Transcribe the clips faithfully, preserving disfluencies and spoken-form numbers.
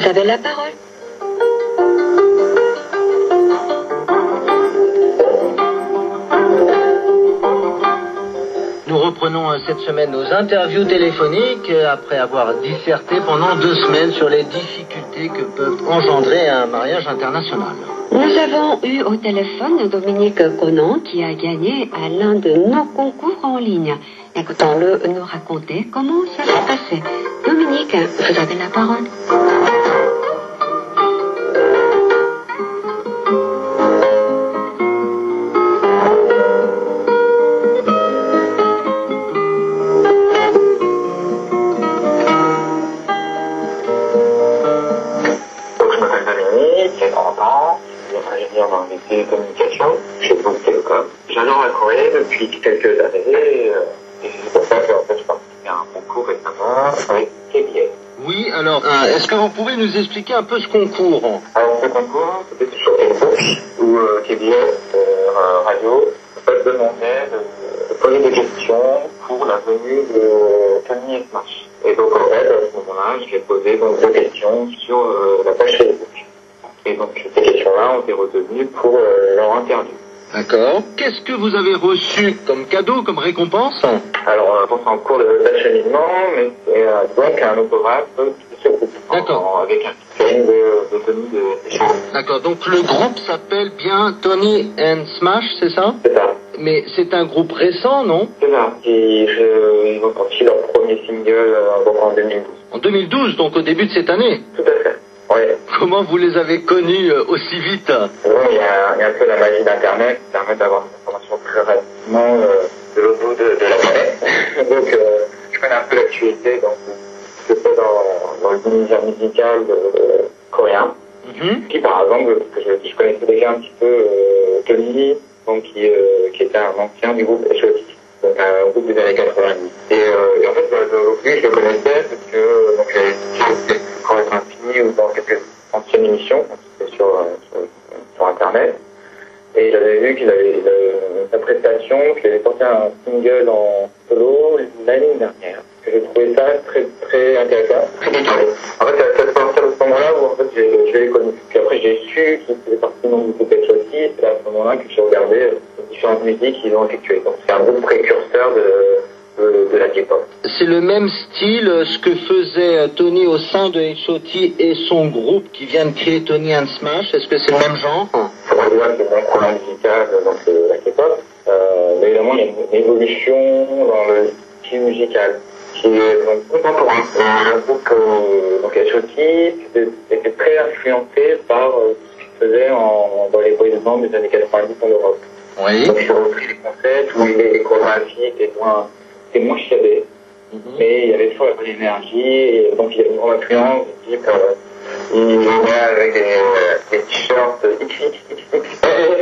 Vous avez la parole. Nous reprenons cette semaine nos interviews téléphoniques après avoir disserté pendant deux semaines sur les difficultés que peuvent engendrer un mariage international. Nous avons eu au téléphone Dominique Conan qui a gagné à l'un de nos concours en ligne. Écoutons-le nous raconter comment ça s'est passé. Dominique, vous avez la parole. Dans les télécommunications chez Bouygues Télécom. J'adore la Corée depuis quelques années euh, et c'est pour ça que en fait, je participais à un concours récemment avec K B S. Oui, alors, euh, est-ce que vous pouvez nous expliquer un peu ce concours? Alors ce concours, c'était sur Facebook où euh, K B S euh, Radio en fait, demandait de, de poser des questions pour la venue de Tony et Smash. Et donc en fait, à ce moment-là, j'ai posé donc deux questions sur euh, la page Facebook. Et donc ces questions-là ont été retenues pour euh, leur interview. D'accord. Qu'est-ce que vous avez reçu comme cadeau, comme récompense? Alors, euh, c'est en cours d'acheminement, mais c'est euh, donc un autographe de ce groupe. D'accord. En, avec un système de, de tenue de... D'accord. Donc le groupe s'appelle bien Tony and Smash, c'est ça? C'est ça. Mais c'est un groupe récent, non? C'est ça. Ils, je, ils ont sorti leur premier single euh, donc en deux mille douze. En deux mille douze, donc au début de cette année? Tout à fait. Ouais. Comment vous les avez connus euh, aussi vite? Bon, il y a, il y a un peu la magie d'Internet qui permet d'avoir des informations très rapidement euh, de l'autre bout de, de la planète. Donc, euh, je connais un peu l'actualité dans ce que fait dans, dans l'univers musical euh, coréen. Mm-hmm. Qui, par exemple, parce que je, je connaissais déjà un petit peu euh, Tony, donc qui, euh, qui était un ancien du groupe H O T, donc un groupe des années quatre-vingt-dix. Et, euh, et en fait, lui, je le connaissais parce que donc j'avais quand même infini ou dans quelques anciennes émissions, c'était sur, sur, sur Internet. Et j'avais vu qu'il avait sa prestation, qu'il avait sorti un single en solo l'année dernière. Que j'ai trouvé ça très, très intéressant, très décalé. En fait, c'est à partir de ce moment-là où en fait, j'ai, je l'ai connu. Puis après, j'ai su qu'il faisait partie du groupe H O T, c'est à ce moment-là que j'ai regardé les différentes musiques qu'ils ont effectuées. Donc c'est un groupe précurseur de... De, de la K-pop. C'est le même style, ce que faisait Tony au sein de H O T et son groupe qui vient de créer Tony and Smash. Est-ce que c'est le même genre? C'est vrai que c'est mon courant musical, donc de la K-pop. Euh, mais évidemment, il y a une évolution dans le style musical qui est donc contemporain. Un groupe euh, donc H O T était très influencé par euh, ce qu'il faisait en, dans les boys bands des années quatre-vingt-dix en Europe. Oui. Donc ils ont repris des concepts où les chorégraphies étaient moins C'était moins chiadé, mm-hmm. mais il y avait toujours la bonne énergie, et donc il y avait une grande influence, du type, euh, il venait avec des, euh, des t-shirts X X X X,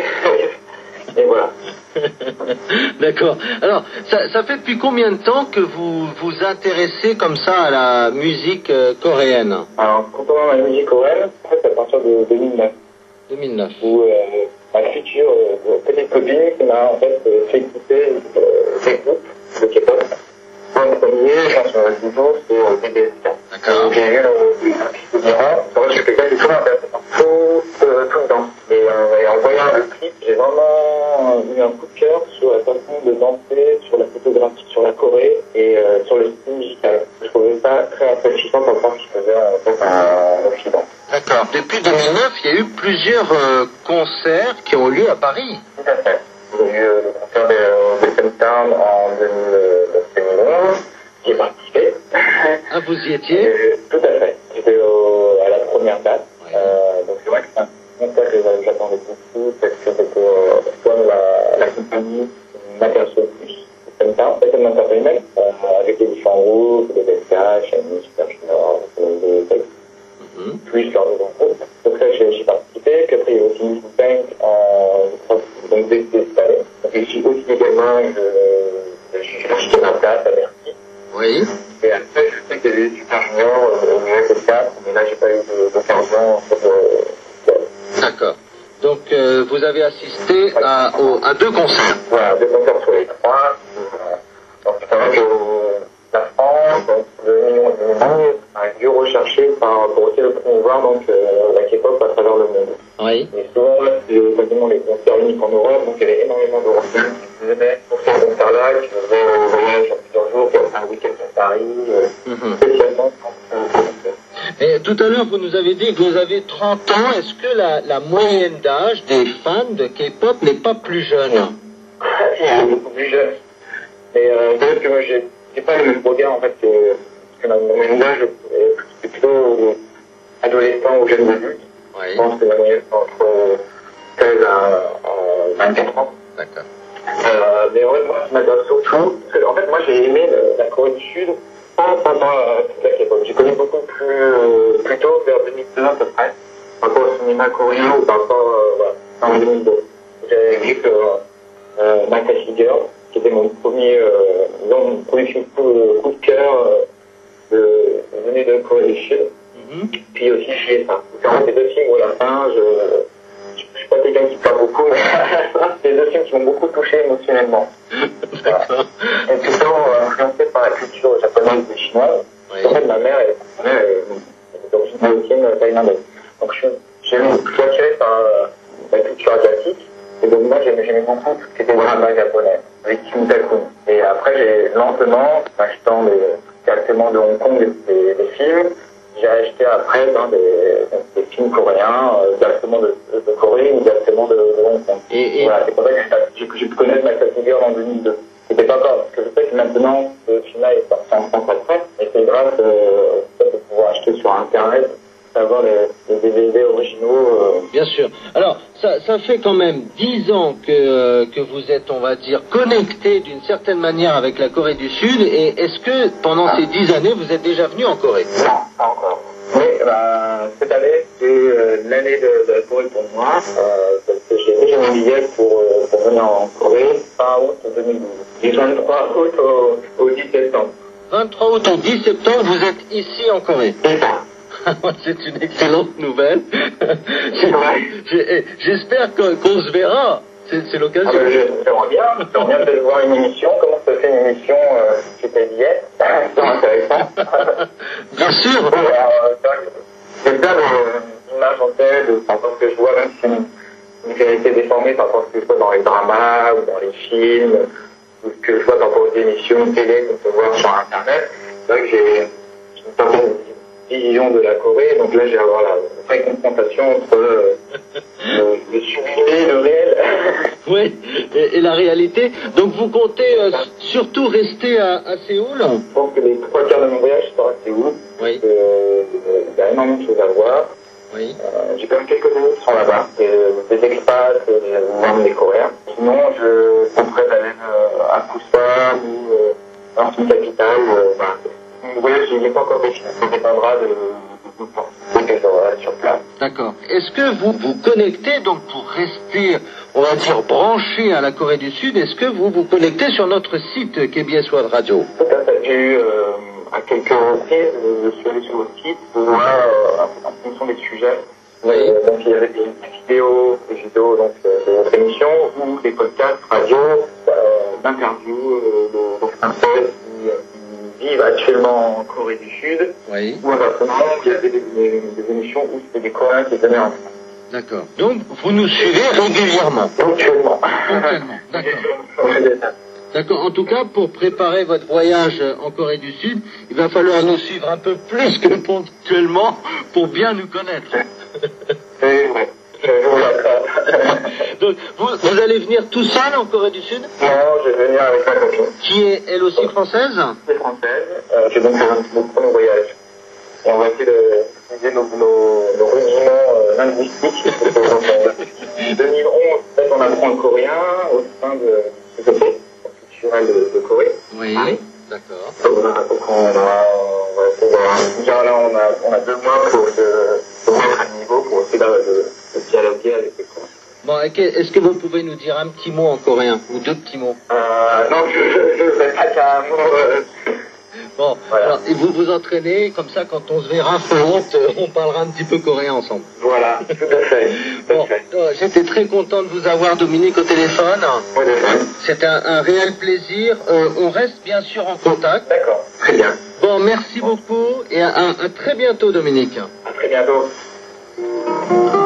et voilà. D'accord. Alors, ça, ça fait depuis combien de temps que vous vous intéressez comme ça à la musique euh, coréenne? Alors, concernant la musique coréenne, en fait, c'est à partir de deux mille neuf. deux mille neuf. Où euh, ma future euh, petite copine qui m'a en fait euh, fait écouter euh, ces groupes de K-pop. Le premier, je pense sur le niveau, c'est euh, B D S K. D'accord. J'ai eu euh, un petit peu différent. En fait, je suis quelqu'un qui est très intéressant. Tout, euh, tout dedans. Et, euh, et en voyant le clip, j'ai vraiment eu un coup de cœur sur la façon de danser, sur la photographie, sur la Corée et euh, sur le style musical. Je trouvais ça très rafraîchissant pour voir ce qu'il faisait en fait en Occident. D'accord. Depuis deux mille neuf, il y a eu plusieurs euh, concerts qui ont lieu à Paris. Tout à fait. Il y a eu euh, le concert de, de Femtown en deux mille onze. J'y ai participé. Ah, vous y étiez? Et, tout à fait. J'étais à la première date. Oui. Euh, donc c'est vrai que c'est un concert que j'attendais beaucoup parce que c'était euh, soit la, la compagnie qui m'intéresse le plus. Femtown, et Femtown Entertainment, euh, avec les différents groupes, les D S K, Shiny, Super Junior, les textes. Mm-hmm. Plus leur nouveau groupe. Donc là, j'ai, j'ai participé. Puis après, il y a aussi Miss Bank en donc dès cette année. Donc je suis aussi également, je, je suis acheté ma place à Bercy. Oui. Et après, je sais qu'il y avait des Super Junior au niveau F quatre, mais là, j'ai pas eu d'occasion en fait. Euh, D'accord. Donc, euh, vous avez assisté à, au, à deux concerts. Voilà, deux concerts sur les trois. Donc, c'est vrai que la France, donc, le million de monde, un lieu recherché par, pour essayer de promouvoir donc, euh, la K-pop à travers le monde. Oui. Et souvent, c'est quasiment les concerts uniques en Europe, donc il y avait énormément d'Européens qui venaient pour ces concerts-là, qui faisaient un voyage sur plusieurs jours, comme un week-end à Paris, euh, mm-hmm. spécialement pour ce Et tout à l'heure, vous nous avez dit que vous avez trente ans. Est-ce que la, la moyenne d'âge des fans de K-pop n'est pas plus jeune? C'est beaucoup plus jeune. Mais euh, peut-être que moi, j'ai, j'ai pas le même regard, en fait, que, que ma moyenne d'âge, c'est plutôt adolescent ou jeune adulte. Oui. Je pense que la moyenne c'est entre seize à vingt-quatre ans. D'accord. Euh, mais ouais, moi, ça m'intéresse surtout, parce que, en fait, moi, j'ai aimé le, la Corée du Sud, pas pendant euh, toute la K-pop. J'ai connu beaucoup plus, euh, plus tôt, vers deux mille deux à peu près, par rapport au cinéma coréen ou par rapport, euh, voilà, en deux mille deux. J'avais vu que, euh, Makashi Girl, qui était mon premier, euh, long, production coup, coup de cœur, euh, de, venu de Corée du Sud. Mm-hmm. Puis aussi, je suis ça. C'est vraiment ces deux films où à la fin, je, je, je suis pas quelqu'un qui parle beaucoup, mais c'est deux films qui m'ont beaucoup touché émotionnellement. D'accord. Et plutôt euh, influencé par la culture japonaise et chinoise. Oui. En fait, ma mère est, ma mère est d'origine marocaine thaïlandaise. Donc, je, je suis attiré par euh, la culture asiatique. Et donc, moi, j'aimais, j'aimais beaucoup tout ce qui était drama japonais, avec Kim Takun. Et après, j'ai lentement, en achetant des, directement de Hong Kong des, des, des films, j'ai acheté après hein, des, des films coréens, euh, directement de, de, de Corée ou directement de, de Hong Kong. Et, et voilà, c'est pour ça que j'ai, j'ai pu connaître Makashi Girl en deux mille deux. C'était pas encore, parce que je sais que maintenant, ce film-là est sorti en France après, et c'est grâce euh, au fait de pouvoir acheter sur Internet, d'avoir les, les D V D originaux. Euh... Bien sûr. Alors, ça, ça fait quand même dix ans que, euh, que vous êtes, on va dire, connecté d'une certaine manière avec la Corée du Sud, et est-ce que pendant ah. ces dix années, vous êtes déjà venu en Corée? Non, pas encore. Mais bah, cette année, c'est euh, l'année de, de la Corée pour moi, euh, parce que j'ai déjà mon billet pour, euh, pour venir en Corée fin août deux mille douze. Du vingt-trois août au, au dix septembre. vingt-trois août au dix septembre, vous êtes ici en Corée. C'est ça. C'est une excellente nouvelle. J'espère qu'on se verra. C'est, c'est l'occasion. Ah ben, j'aimerais bien. J'aimerais bien de voir une émission. Comment ça fait une émission euh, chez T V S? C'est intéressant. Bien sûr. Euh, j'ai plein d'images en tête par rapport à ce que je vois, même si c'est une, une vérité déformée par rapport à ce que je vois dans les dramas ou dans les films, ou ce que je vois par rapport aux émissions de télé qu'on peut voir sur Internet. C'est vrai que j'ai une certaine vision de la Corée, donc là j'ai à avoir la vraie confrontation entre euh, euh, le sublimé et le réel. Oui, et, et la réalité. Donc vous comptez euh, surtout rester à, à Séoul? Je pense que les trois quarts de mon voyage sera à Séoul. Oui. Il euh, y a énormément de choses à voir. Oui. Euh, j'ai quand même quelques amis qui sont là-bas, des, des expats, des, même des Coréens. Sinon, je tenterai d'aller euh, à Busan ou euh, dans une capitale. Euh, bah, mon voyage, il n'est pas encore défini. Ça dépendra de tout que j'aurai sur place. D'accord. Est-ce que vous vous connectez, donc pour rester, on va dire, branché à la Corée du Sud, est-ce que vous vous connectez sur notre site K B S World Radio? Tout à fait. J'ai eu euh, à quelques reprises, je suis allé sur votre site, de voir euh, en fonction des sujets. Oui. Euh, donc il y avait des vidéos, des vidéos donc, euh, de votre émission, ou des podcasts radio, euh, d'interviews euh, de, de Français qui, euh, qui vivent actuellement en Corée du Sud. Oui. Ou inversement, il y avait des, des, des émissions où c'était des Coréens qui venaient en France. D'accord. Donc vous nous suivez régulièrement? Ponctuellement. Ponctuellement. D'accord. D'accord. En tout cas, pour préparer votre voyage en Corée du Sud, il va falloir nous suivre un peu plus que ponctuellement pour bien nous connaître. C'est vrai. Je vous l'accorde. Donc, vous, vous allez venir tout seul en Corée du Sud? Non, je vais venir avec ma copine. Qui est elle aussi française? C'est française. Euh, j'ai donc fait mon premier voyage. Et on va essayer d'utiliser nos, nos, nos rudiments euh, linguistiques. En deux mille onze, en fait, on apprend le coréen au sein de ce côté culturel de, de Corée. Oui, Paris. D'accord. Donc, on, a, donc on, a, on va essayer d'avoir... Déjà là, on a, on a deux mois pour se mettre à niveau, pour essayer de, de, de dialoguer avec les Coréens. Bon, est-ce que vous pouvez nous dire un petit mot en coréen, ou deux petits mots? Euh, non, je ne vais pas qu'à un mot... Euh... Bon, voilà. Alors, et vous vous entraînez, comme ça, quand on se verra fin août, on parlera un petit peu coréen ensemble. Voilà, tout à fait. Tout bon, à fait. Euh, j'étais très content de vous avoir, Dominique, au téléphone. Oui, c'est un, un réel plaisir. Euh, on reste bien sûr en contact. D'accord, très bien. Bon, Bon, merci beaucoup et à, à, à très bientôt, Dominique. À très bientôt.